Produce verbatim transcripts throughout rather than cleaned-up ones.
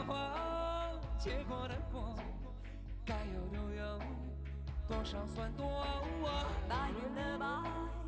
话，结果的果，该有都有，多少算多？ 八月的白。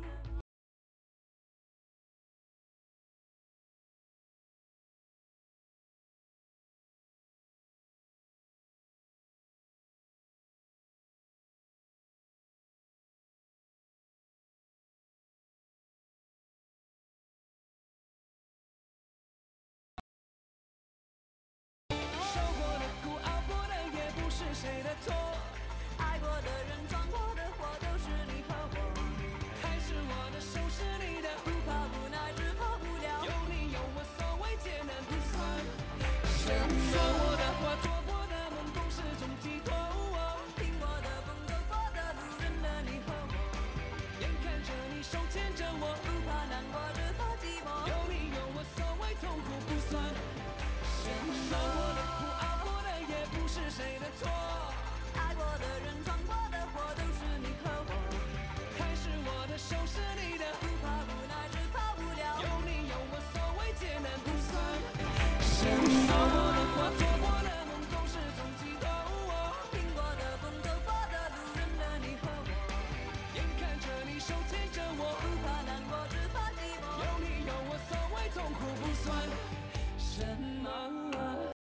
受过的苦，熬过的也不是谁的错。 爱过的人，闯过的祸，都是你和我。 还是我的手是你的， 不怕不奈，只怕不了。 有你有我，所谓艰难不算什说我的么？ 话，做过的梦，都是种寄托。 听我的风，走过的路，认了你和我。 眼看着你手牵着我， 不怕难过，只怕寂寞。 有你有我，所谓痛苦不算什受过的苦， 么？ 熬过的也不是谁的错。 爱过的人，闯过的祸，都是你和我。 还是我的手是你的， 不怕不奈，只怕不了。 有你有我，所谓艰难不算什说过的么？ 话，做过的梦，都是种寄托。 听过的风，走过的路，认了你和我。 眼看着你手牵着我， 不怕难过，只怕寂寞。 有你有我，所谓痛苦不算什么。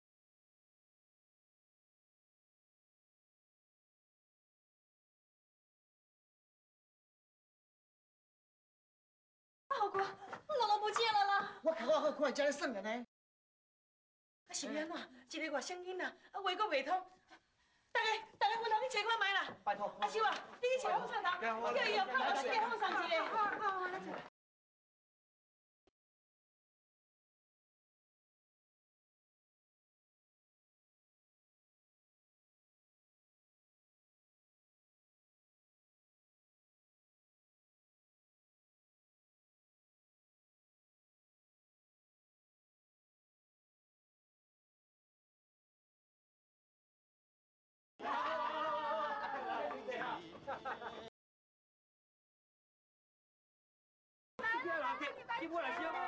老公，姥姥不见了啦！ 我看我好看家里什么呢？ 是安怎？一个月声音啦，啊话阁未通。大家，大家，我让你找看卖啦。 拜托。 阿秀啊，你去找风扇头，叫伊哦拍落去给风扇一个。好好好，来找。 你过来先。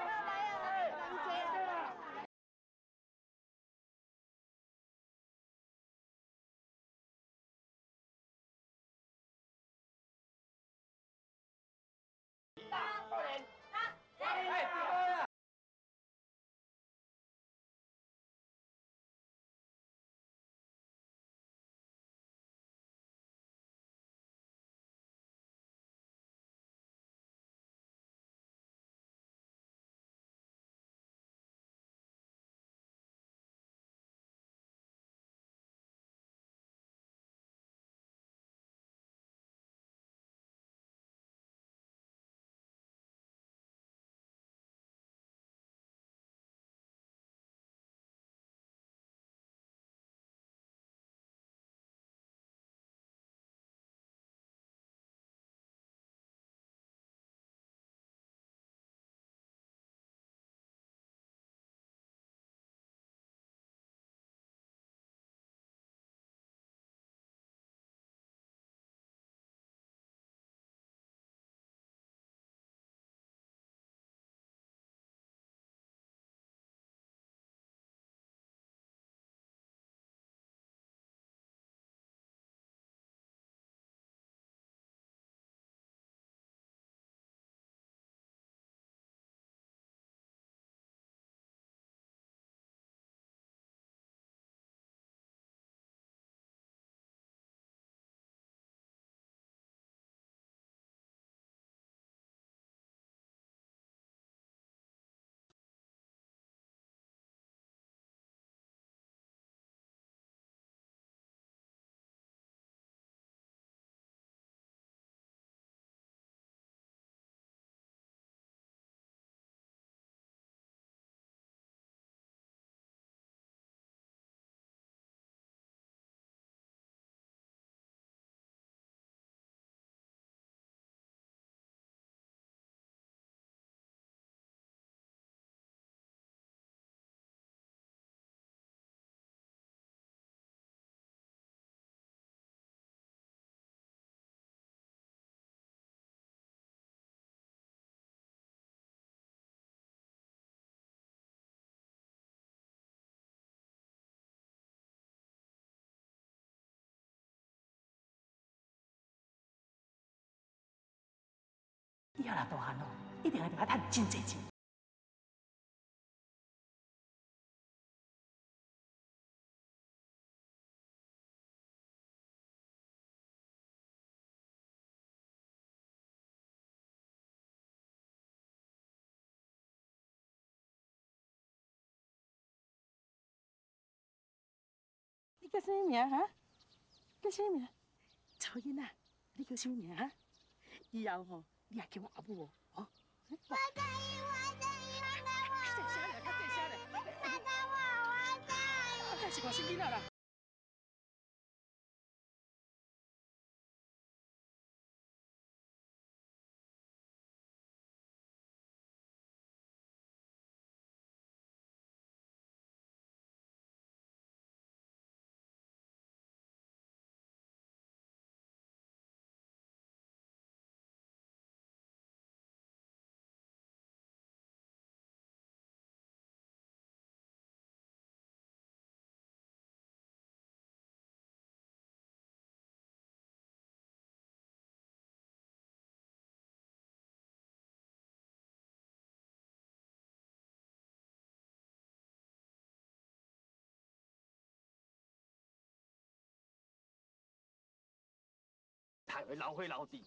以后若大汉哦，一定会甲趁真济钱。你叫什么名哈？叫什么名？曹囡仔，你叫什么名哈？以后吼，你也叫我阿母哦。我可以，我可以，放开我！细声咧，较细声咧。放开我，我可以。我开始看新囡仔啦。 太会老会老底。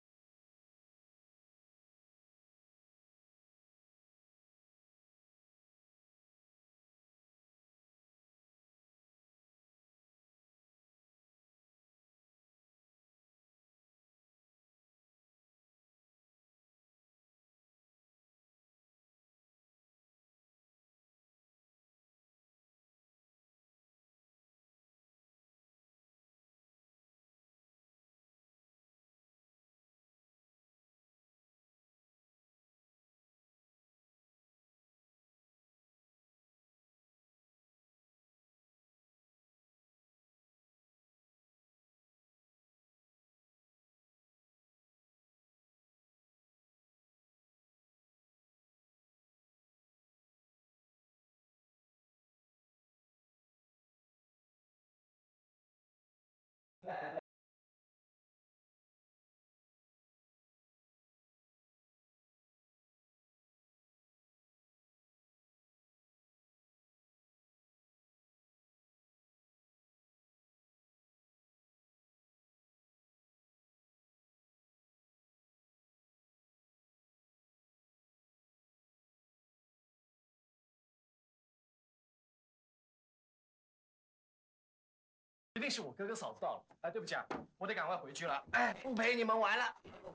一定是我哥哥嫂子到了。哎，对不起啊，我得赶快回去了。哎，不陪你们玩了。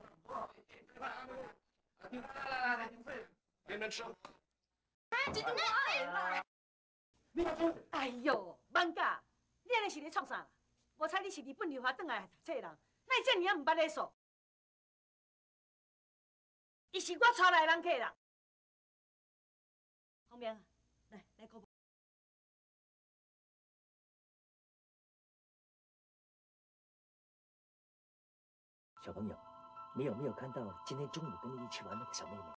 来来来，给你们吃。 哎呦，万家，你安尼是咧创啥？我猜你是日本留学转来读册的人，那你这尔啊唔捌礼数？伊是我带来的人客啦。方明，来来过。 小朋友，你有没有看到今天中午跟你一起玩那个小妹妹？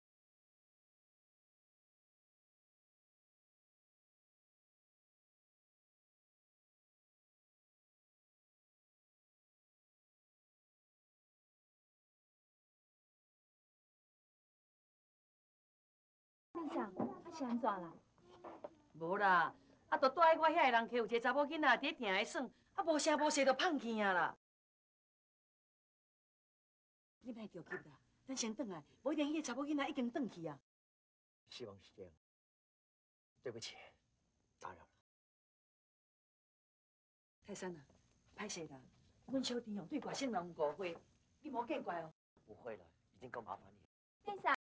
店长，啊是安怎啦？ 无啦，啊，都住喺我遐个人客有一个查某囡仔伫咧定来耍，啊无声无息就放弃啊啦。你莫着急啦，咱先转来，无一定迄个查某囡仔已经转去啊。 希望是这样。对不起，打扰了。 泰山啊，歹势啦，阮小弟哦对外省人误会，你莫见怪哦。 不会了，已经够麻烦你了。 店长。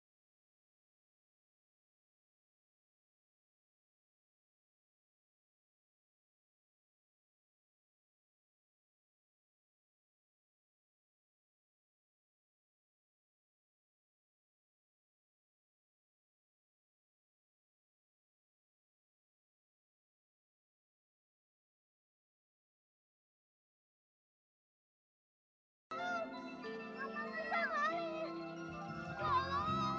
妈妈在哪里？姥姥。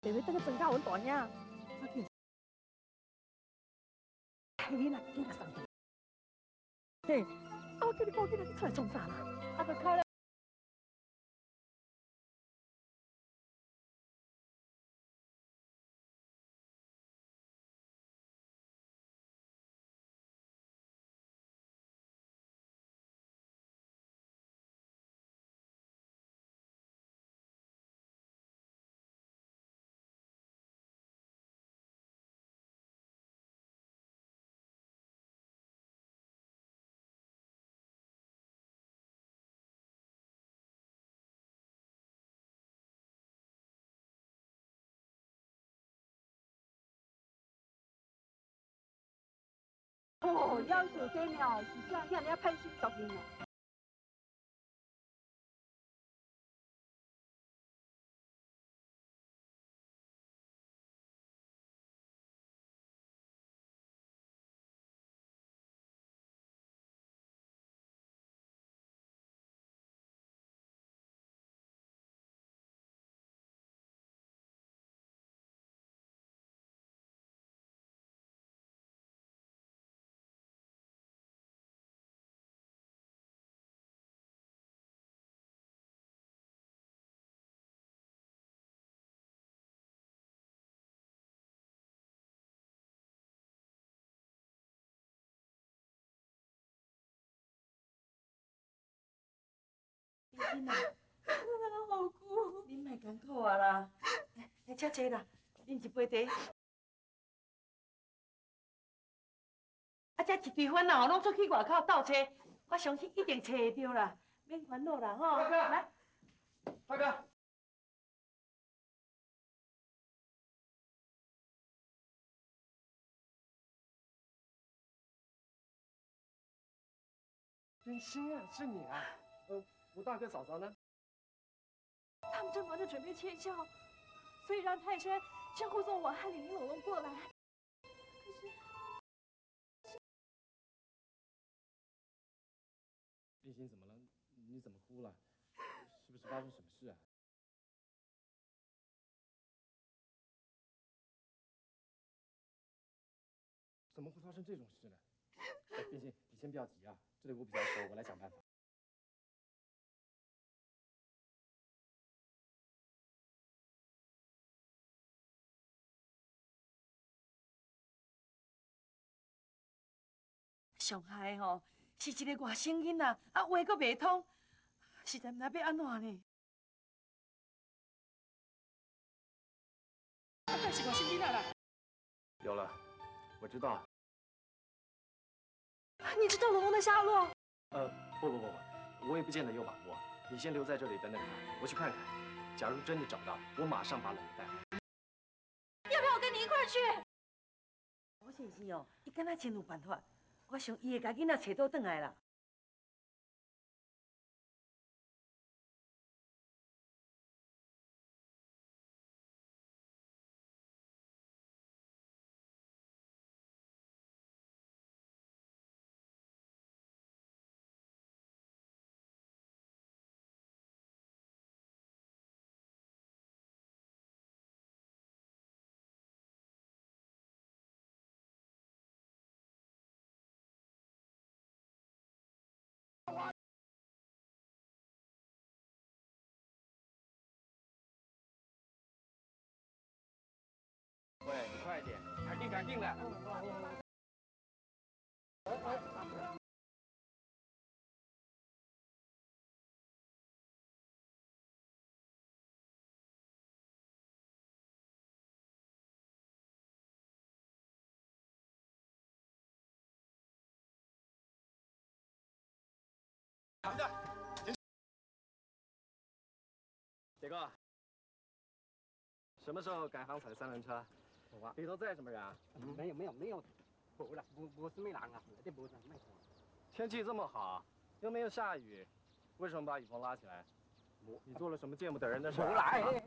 爸要等个增加阮大兄，快紧！你呐，紧甲送去。嘿，啊，我叫你赶紧来出来创啥啦？啊，个靠了。哦，要求这了，是这样，你要盼心读呢。冰冰啊，好苦，你莫艰苦啊啦，来吃这啦，饮一杯茶。啊，这一堆烦恼拢出去外口斗找，我相信一定找得到啦，免烦恼啦吼。 大哥， 来， 大哥，冰心啊，是你啊？呃，我大哥嫂嫂呢？ 他们正忙着准备迁校，所以让泰山先护送我和李玲珑珑过来。可是， 冰心怎么了？你怎么哭了？是不是发生什么事啊？怎么会发生这种事呢？哎，冰心，你先不要急啊，这里我比较熟，我来想办法。 上害吼是一个外省囡仔，啊话阁袂通，实在毋知要安怎呢？啊，但是外省囡仔啦。 有了，我知道。 你知道龙龙的下落？ 呃，不不不不，我也不见得有把握。你先留在这里等等看，我去看看。假如真的找到，我马上把龙带来。 要不要我跟你一块儿去？ 我先生哦，伊敢若真有办法，我想伊会甲囡仔找倒转来啦。 喂，你快点，赶紧赶紧的。等着，铁哥，什么时候改行踩三轮车？我里头载什么人啊？ 没有没有没有，无啦，无无什么人啊，这无人卖看。 天气这么好，又没有下雨，为什么把雨棚拉起来？你做了什么见不得人的事？ 无啦。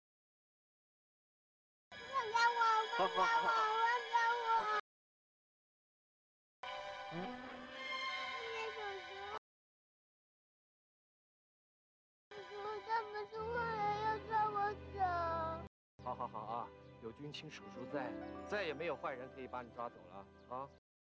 放开我！放开我！ 他们是坏人，要抓我走。 好好好啊，有军亲叔叔在，再也没有坏人可以把你抓走了啊！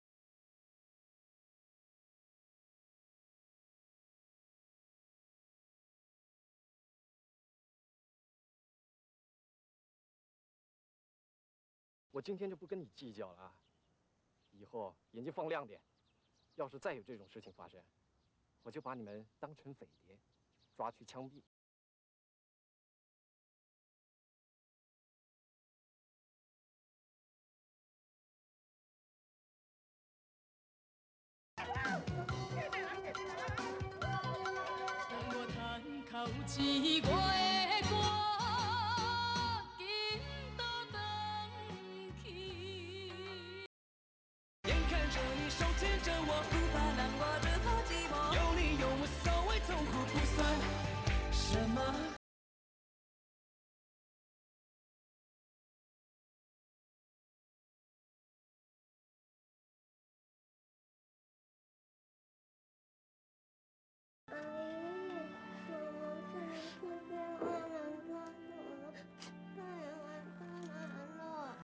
我今天就不跟你计较了啊，以后眼睛放亮点，要是再有这种事情发生，我就把你们当成匪谍，抓去枪毙。 我窗口一月的歌，紧都回去。 眼看着你手牵着我， 不怕冷，我只怕寂寞。 有你有我，所谓痛苦不算什么。 阿姨，我们在这边万能抓住了，太阳来太难了。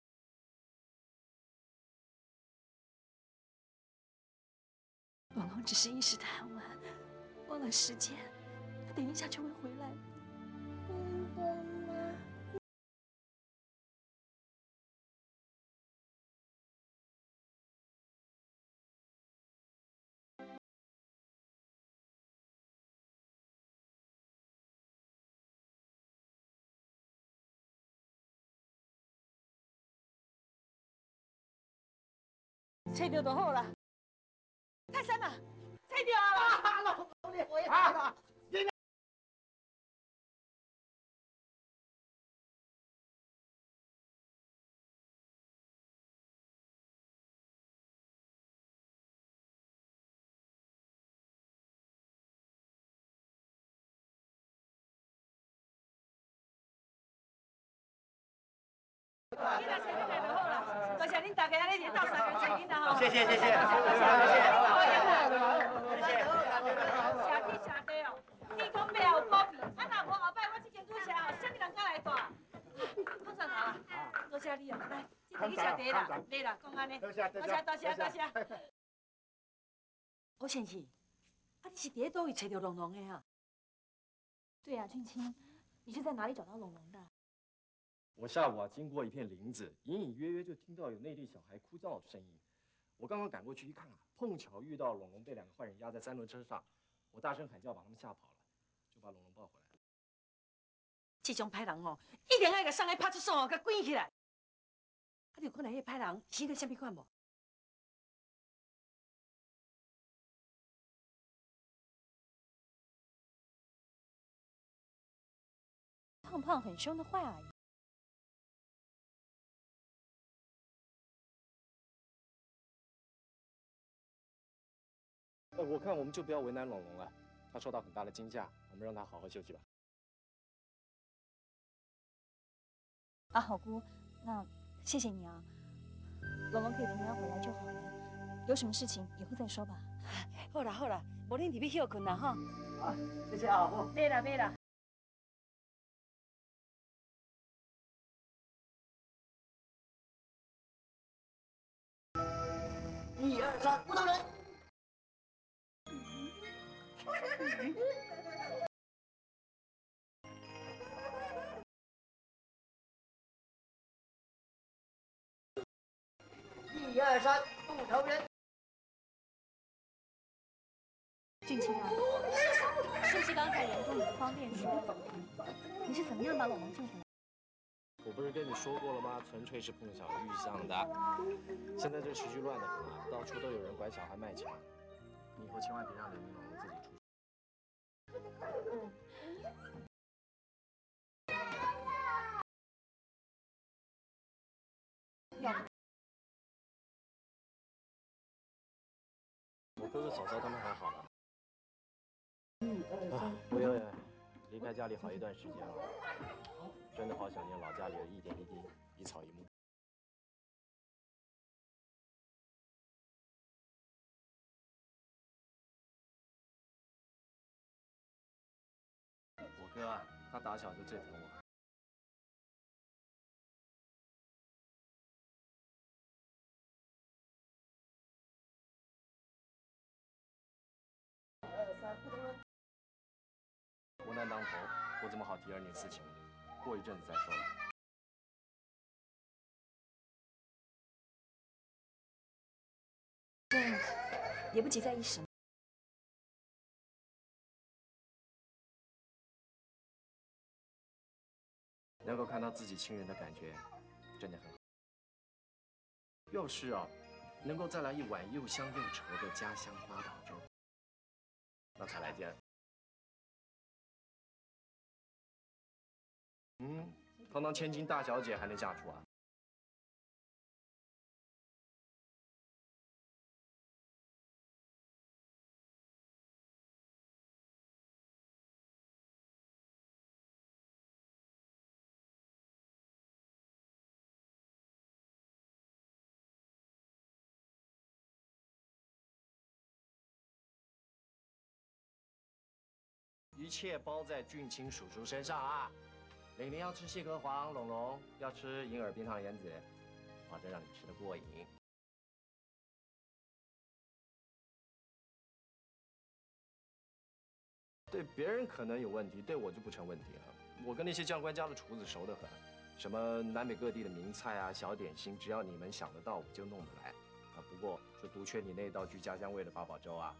龙龙只是一时贪玩，忘了时间，他等一下就会回来的。 真的吗？ 吹掉就好啦。泰山啊，吹掉啊！老公，你回来了。囡仔生出来就好啦，多谢恁大家安尼热闹三个做囡仔吼。 谢谢谢谢谢谢谢谢。 谢天谢地哦，天公伯有保庇，啊若无后摆我这间厝社哦，啥物人敢来住？放上头啦，多谢你哦，来，这摕去谢茶啦，来啦，讲安尼，多谢多谢多谢多谢。欧先生，啊你是伫咧倒位找到龙龙的啊？ 对呀，俊清，你是在哪里找到龙龙的？ 我下午啊经过一片林子，隐隐约约就听到有内地小孩哭叫的声音。我刚刚赶过去一看啊，碰巧遇到龙龙被两个坏人压在三轮车上，我大声喊叫把他们吓跑了，就把龙龙抱回来了。 这种歹人哦，一定要甲送去派出所哦，甲关起来。啊，你有看到迄歹人死得什么款无？ 胖胖很凶的坏阿姨。 呃，我看我们就不要为难龙龙了，他受到很大的惊吓，我们让他好好休息吧。 啊，好姑，那谢谢你啊。龙龙可以平安回来就好了，有什么事情以后再说吧。 好啦好啦，无恁入去休困啦吼。 好，谢谢啊，姑。 买啦买啦。 一二三，不动人。一二三，不投人。 俊清啊，是不是刚才人多你不方便说？你是怎么样把龙龙救回来？ 我不是跟你说过了吗？纯粹是碰巧遇上的。现在这个时局乱得很啊，到处都有人拐小孩卖强。你以后千万别让林龙龙自己出去。我哥哥嫂嫂他们还好吧？啊，我也离开家里好一段时间了，真的好想念老家里的一点一滴、一草一木。 哥，他打小就最疼我。国难当头，我怎么好提儿女私情？过一阵子再说吧。 对，也不急在一时。 能够看到自己亲人的感觉，真的很好。要是啊，能够再来一碗又香又稠的家乡八宝粥，那才来劲。嗯，堂堂千金大小姐还能下厨啊？一切包在俊卿叔叔身上啊！玲玲要吃蟹壳黄，龙龙要吃银耳冰糖莲子，保证让你吃得过瘾。对别人可能有问题，对我就不成问题了。我跟那些将官家的厨子熟得很，什么南北各地的名菜啊、小点心，只要你们想得到，我就弄得来。啊，不过就独缺你那道具家乡味的八宝粥啊。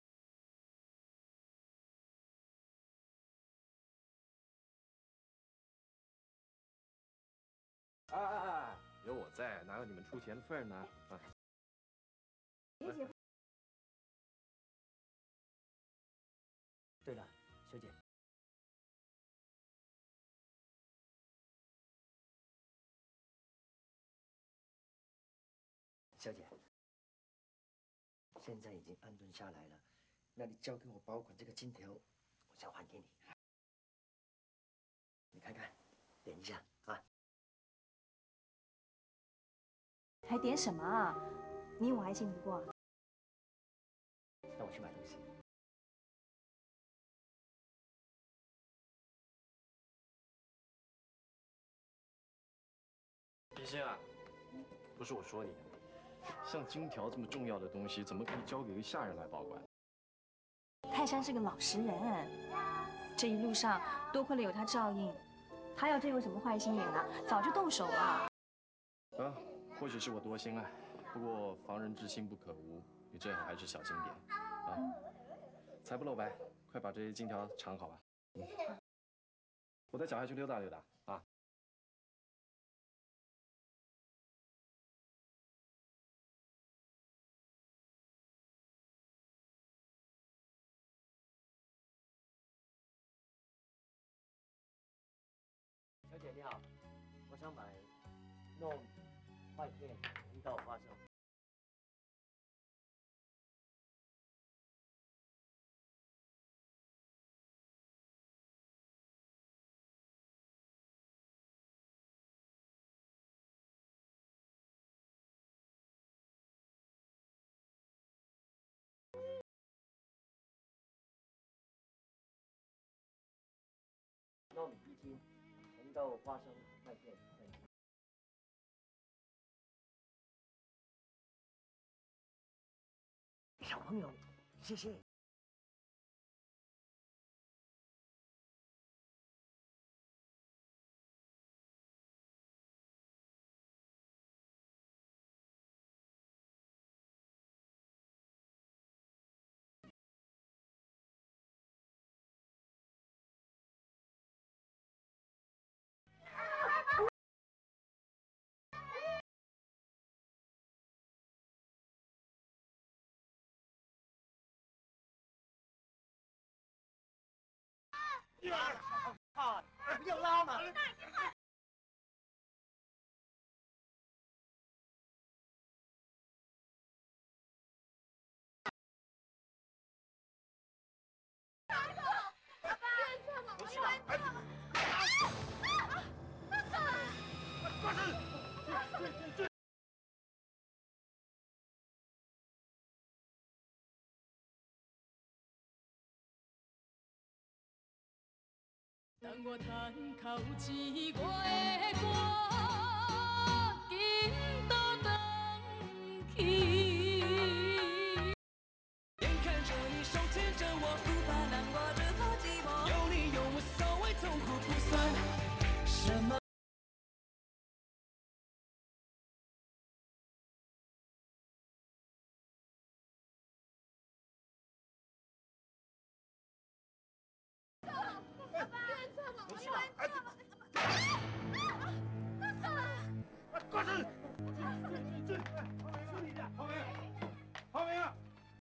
哎哎哎，有我在，哪有你们出钱的份儿呢？啊。 别姐。对了，小姐。 小姐，现在已经安顿下来了，那你交给我保管这个金条，我想还给你。你看看，点一下啊。 还点什么啊？你我还信不过啊？ 那我去买东西。 冰心啊，不是我说你。 像金条这么重要的东西，怎么可以交给一个下人来保管？ 泰山是个老实人，这一路上多亏了有他照应，他要真有什么坏心眼啊，早就动手了。 啊，或许是我多心了，不过防人之心不可无，你最好还是小心点啊。财不露白，快把这些金条藏好吧。嗯，我带小孩去溜达溜达啊。 小姐你好，我想买糯米、麦片、红豆、花生。糯米一斤，红豆、花生、麦片等一斤。小朋友，谢谢。啊！不要拉嘛！ 我起来！哎！ 挂身！ 当我叹口一我的歌，紧都转去。 眼看着你手牵着我，无法难过这套寂寞。有你有我，所谓痛苦不算什么。 挂车！这这这，处理一下，后面，后面啊！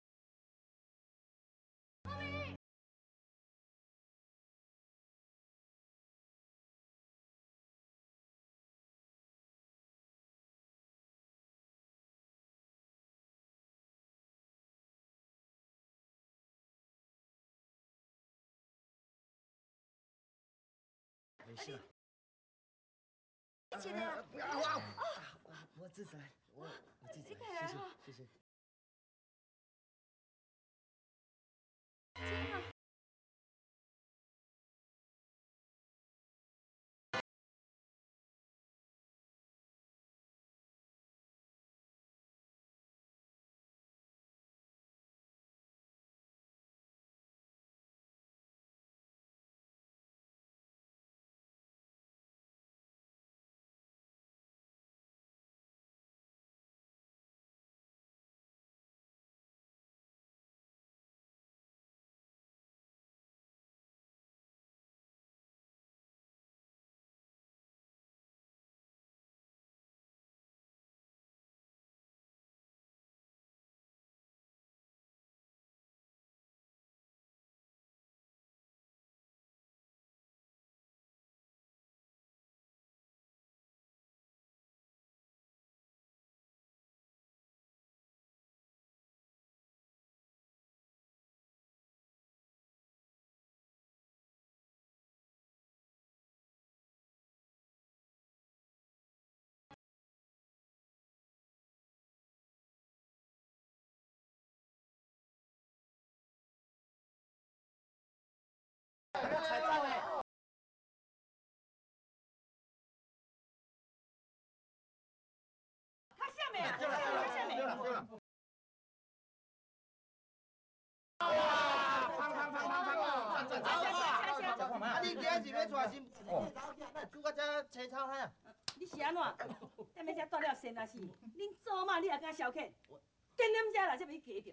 没事了。 一起的。 不要啊！我自在，我我自在，谢谢谢谢。 彩蛋嘞！他下面啊，他下面。 对了。胖胖胖胖胖！ 站站站站站！ 啊，你今日是要带新？哦，那煮到这青草海啊？ 你是安怎？踮咧遮带了先啊是？恁做嘛？你也敢消遣？点点遮啦，这要加着。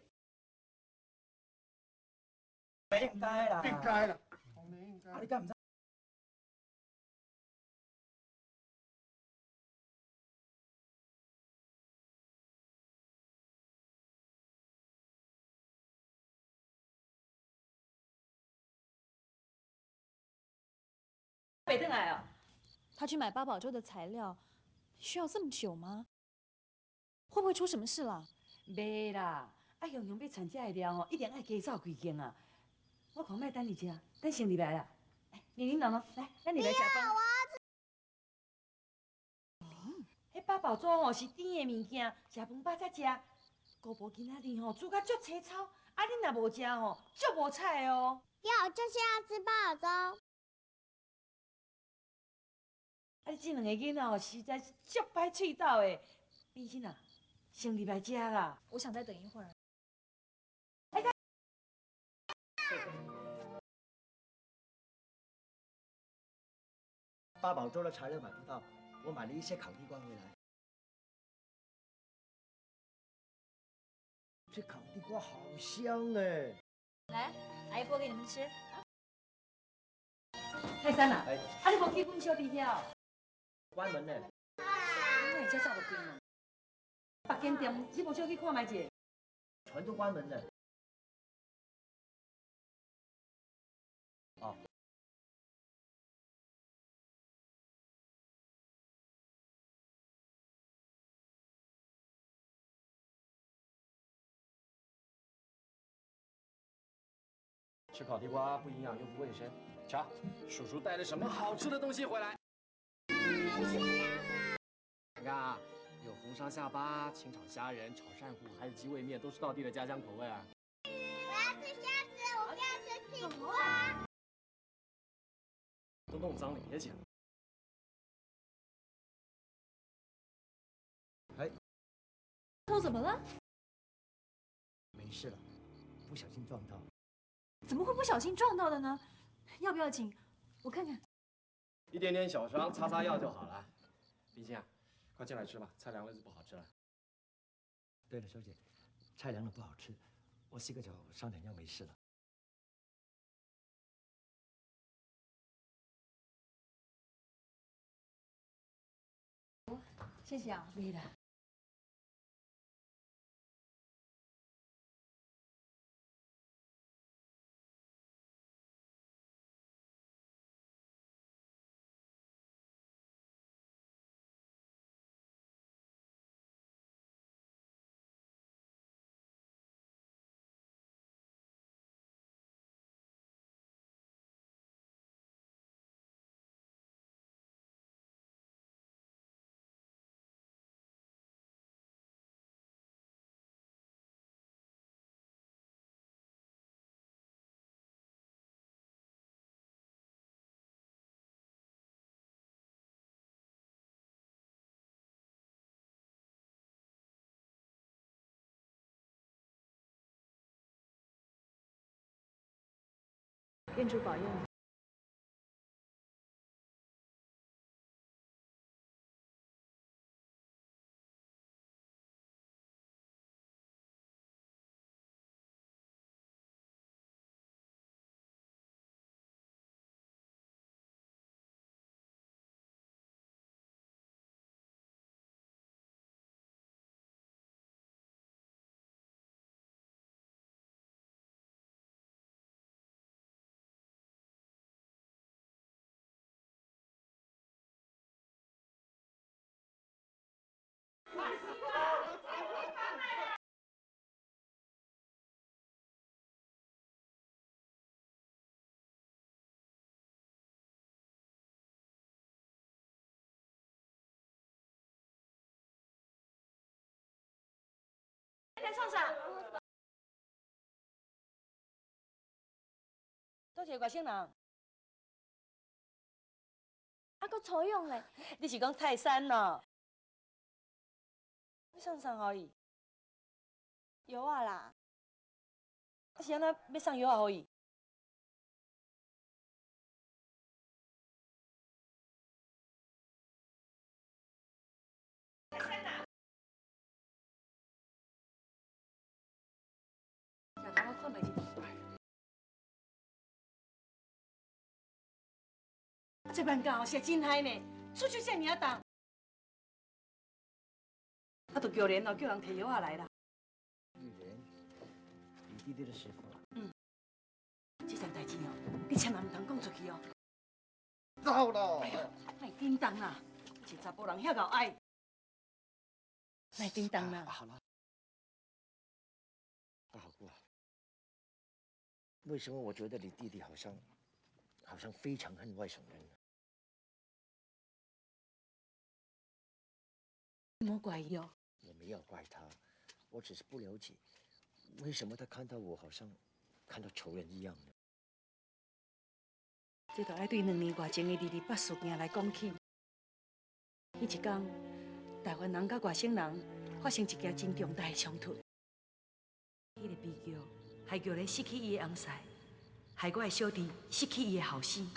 不应该啦！ 应该啦。 啊，你敢唔知？ 北登来哦。 他去买八宝粥的材料，需要这么久吗？会不会出什么事了？ 袂啦，啊雄雄要产这个料哦，一定爱加扫几间啊。我看卖等你吃，等先入来啦。玲玲、龙龙，来，咱入来食饭。迄八宝粥哦是甜的物件，食饭饱才食。姑婆今仔日吼煮甲足青草，啊恁若无食吼，足无彩哦。 要就是要吃八宝粥。 啊你这两个囡仔哦实在是足歹喙斗的，变心啊，先入来食啦。 我想再等一会儿。 八宝粥的材料买不到，我买了一些烤地瓜回来。这烤地瓜好香哎！ 来，阿姨剥给你们吃。 泰山啊， 哎， 啊你无去阮小弟遐？ 关门呢。 哪会遮早就关门？别间店你无小去看卖者？ 全都关门了。哦。 吃烤地瓜不营养又不卫生。瞧，叔叔带了什么好吃的东西回来？你看啊，有红烧下巴、清炒虾仁、炒鳝糊，还有鸡尾面，都是道地的家乡口味啊。 我要吃虾子，我不要吃地瓜。 都弄脏了，别捡了。 哎， 头怎么了？ 没事了，不小心撞到。 怎么会不小心撞到的呢？要不要紧？我看看。 一点点小伤，擦擦药就好了。冰心啊，快进来吃吧，菜凉了就不好吃了。 对了，小姐，菜凉了不好吃，我洗个脚，上点药没事了。 谢谢啊。 没了。 愿主保佑你。来上上。 都一个外省人，啊， 搁采用嘞？ 你是讲泰山咯？你送啥互伊？ 药啊啦。 啊是安怎要送药啊互伊？小唐，我看袂清。这班教是真歹呢，出去遮尔啊重，啊，都叫人哦，叫人摕药啊来啦。 玉莲，李弟弟的师傅。 嗯，这件代志哦，你千万唔通讲出去哦。 糟了！ 哎呦，卖叮当啦，是查甫人遐够爱，卖叮当啦。 好了，大好姑，为什么我觉得你弟弟好像，好像非常恨外省人呢？ 你莫怪伊哦。 我没有怪他，我只是不了解，为什么他看到我好像看到仇人一样呢？ 这就爱对两年外前的二二八事件来讲起。迄一天，台湾人甲外省人发生一件真重大的冲突。迄个悲剧害叫人失去伊的红婿，害我的小弟失去伊的后生。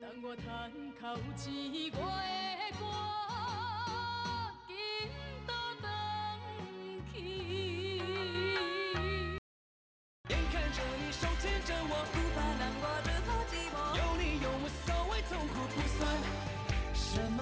等我叹口气，我的歌紧都转去。 眼看着你手牵着我，不怕难过，只怕寂寞。有你有我，所谓痛苦不算什么。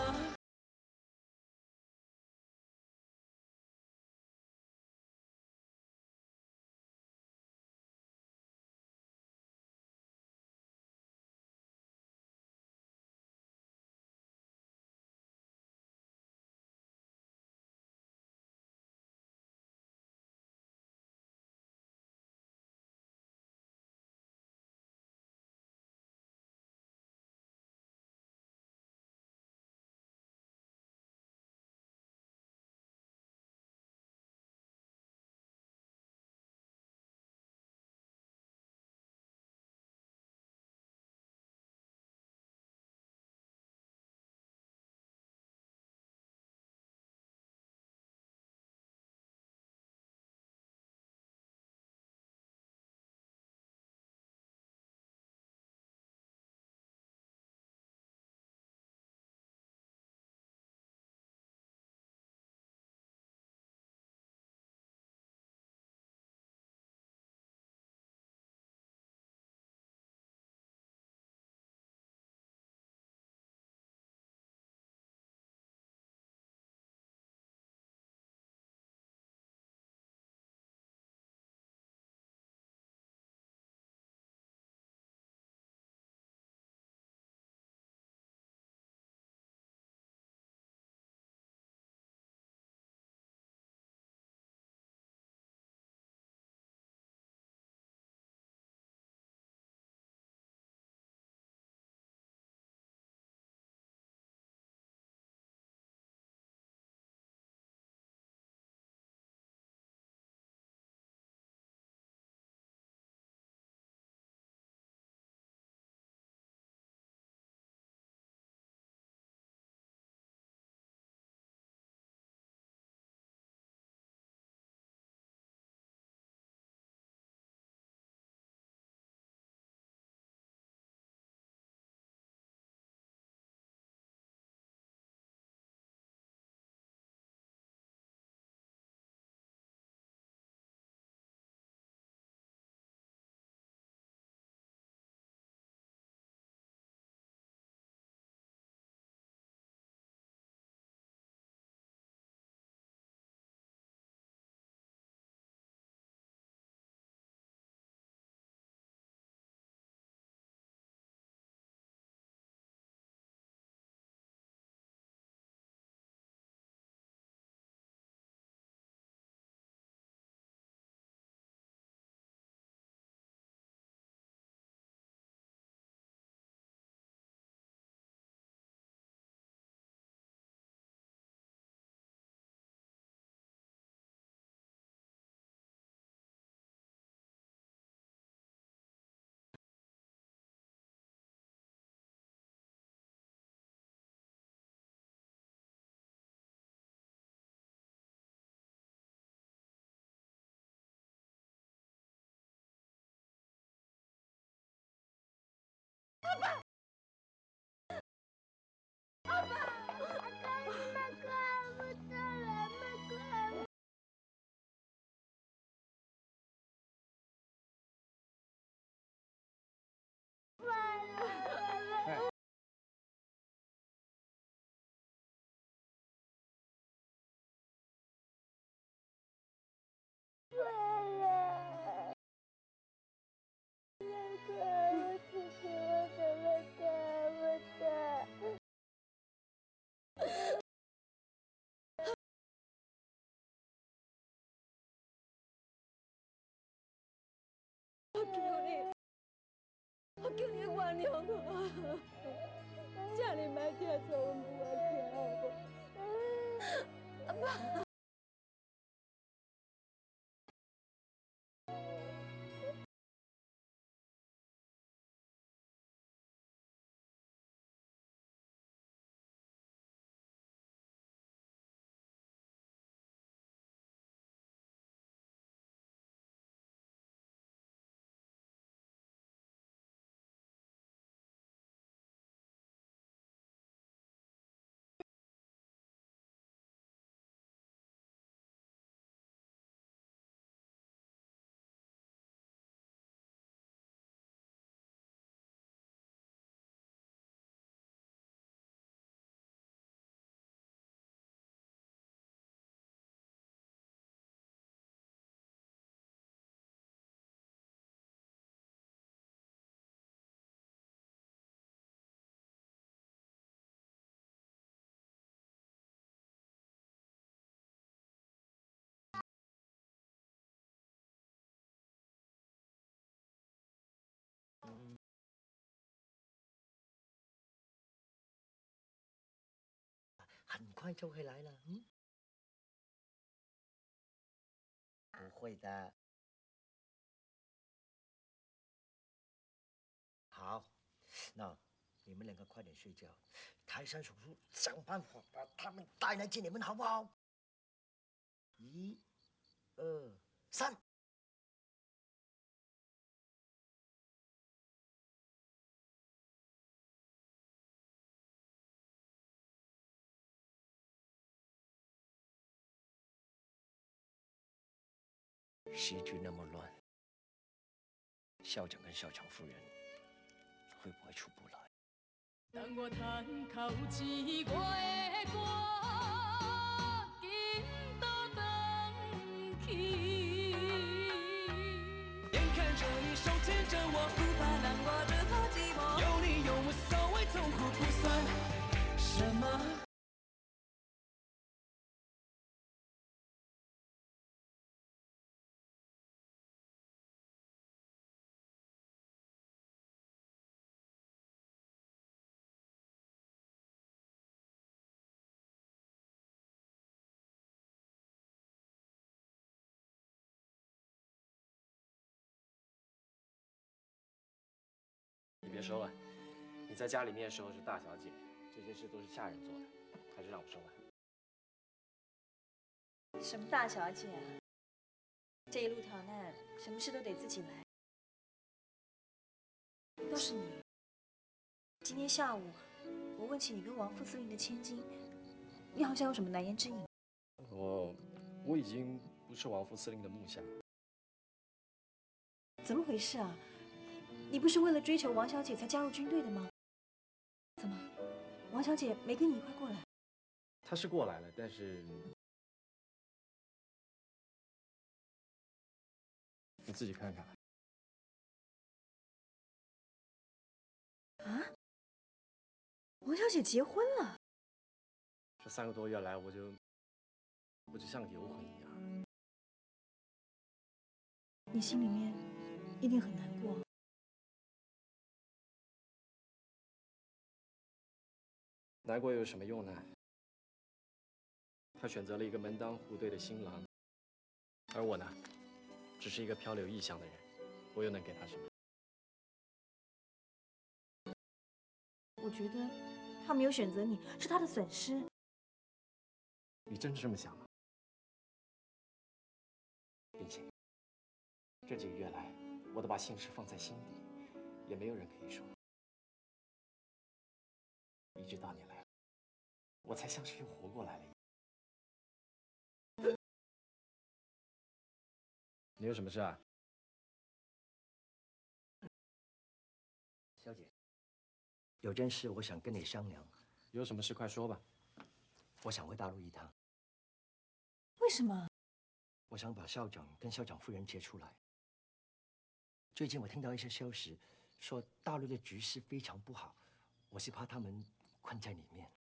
我求你，我求你原谅我，请你莫听错阮母仔听好无？ 很快就会来了。嗯，不会的。好，那你们两个快点睡觉，泰山叔叔想办法把他们带来见你们，好不好？一、二、三。时局那么乱，校长跟校长夫人会不会出不来？ 当我赚口钱，我的歌紧都转去。 眼看着你手牵着我，不怕难过，只怕寂寞。有你有我，所谓痛苦不算什么。 你别收了，你在家里面的时候是大小姐，这些事都是下人做的，还是让我收吧。 什么大小姐啊？这一路逃难，什么事都得自己来，都是你。今天下午我问起你跟王副司令的千金，你好像有什么难言之隐。 我我已经不是王副司令的木下。 怎么回事啊？你不是为了追求王小姐才加入军队的吗？怎么，王小姐没跟你一块过来？ 她是过来了，但是你自己看看。 啊？王小姐结婚了？ 这三个多月来，我就我就像个游魂一样。 你心里面一定很难过。 难过又有什么用呢？他选择了一个门当户对的新郎，而我呢，只是一个漂流异乡的人，我又能给他什么？ 我觉得他没有选择你是他的损失。 你真是这么想吗？并且这几个月来，我都把心事放在心底，也没有人可以说。一直到你来了，我才像是又活过来了一样。你有什么事啊？ 小姐，有件事我想跟你商量。 有什么事快说吧。 我想回大陆一趟。 为什么？ 我想把校长跟校长夫人接出来。最近我听到一些消息，说大陆的局势非常不好，我是怕他们困在里面。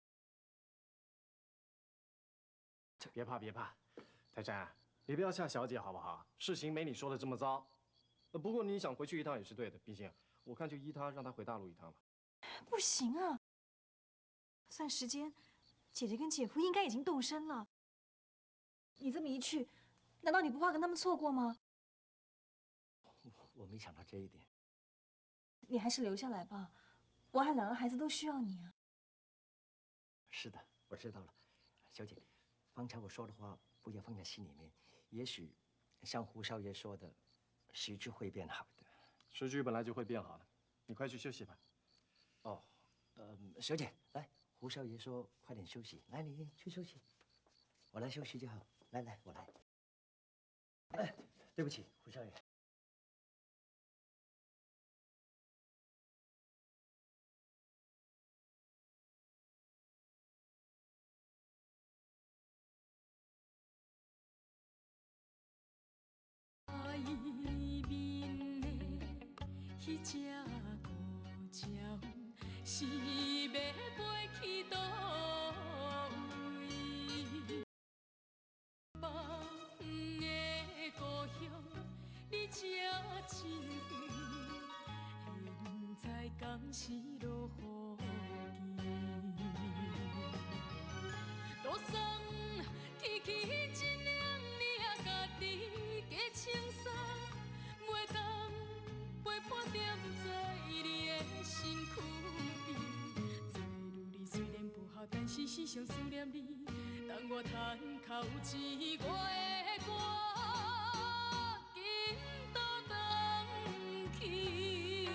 别怕别怕，泰山，你不要吓小姐好不好？事情没你说的这么糟。呃，不过你想回去一趟也是对的，毕竟我看就依他，让他回大陆一趟吧。 不行啊！算时间，姐姐跟姐夫应该已经动身了。你这么一去，难道你不怕跟他们错过吗？ 我没想到这一点。 你还是留下来吧，我和两个孩子都需要你啊。 是的，我知道了，小姐，方才我说的话不要放在心里面。也许像胡少爷说的，时局会变好的。 时局本来就会变好的，你快去休息吧。 哦，呃，小姐，来，胡少爷说快点休息，来，你去休息，我来休息就好。来来，我来。哎，对不起，胡少爷。 海面的迄只孤鸟，是要飞去倒位？放的故乡，你才真远，现在敢是落雨天。 多酸，起起一念你也家己加清爽，袂当陪伴踮在你的身躯边。做女儿虽然不孝，但是时常思念你。当我叹口一我的歌，紧倒转去。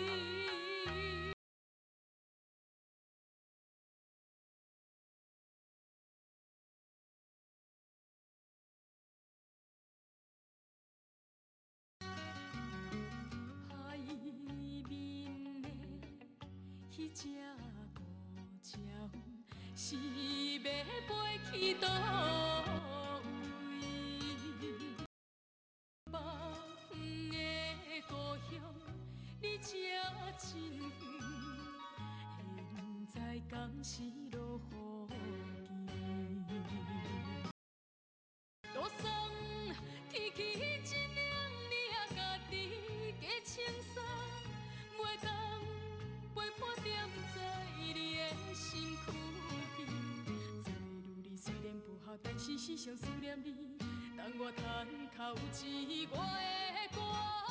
海面的迄只孤鸟，是要飞去倒位？北远的故乡，你才真远，现在敢是落雨季？多酸，起起一念你也家己加清爽，袂当陪伴踮在你的身躯边。做女儿虽然不孝，但是时常思念你。当我叹口一我的歌。